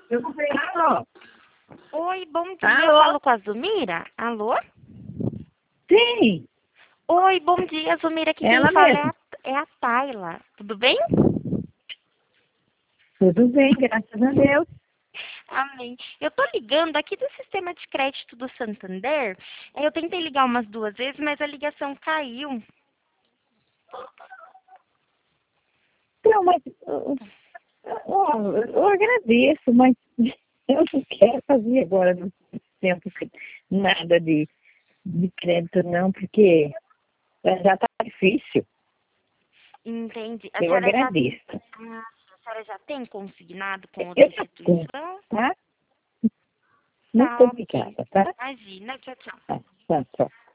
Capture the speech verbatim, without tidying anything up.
Eu comprei. Alô? Oi, bom dia. Alô? Eu falo com a Zumira? Alô? Sim, Oi, bom dia, Zumira. Aqui quem ela fala é mesma. a, é a Tayla. Tudo bem? Tudo bem, graças a Deus. Amém. Eu tô ligando aqui do sistema de crédito do Santander. Eu tentei ligar umas duas vezes, mas a ligação caiu. Então, mas uh, uh, eu agradeço, mas eu não quero fazer agora no tempo que- nada de, de crédito não, porque já está difícil. Entendi. A Eu senhora já, agradeço. ah, a senhora já tem consignado com outra Eu tô com, instituição? tá? Muito Tá, ok. obrigada, tá? Imagina. Tchau, tchau. Tá, tá, tchau.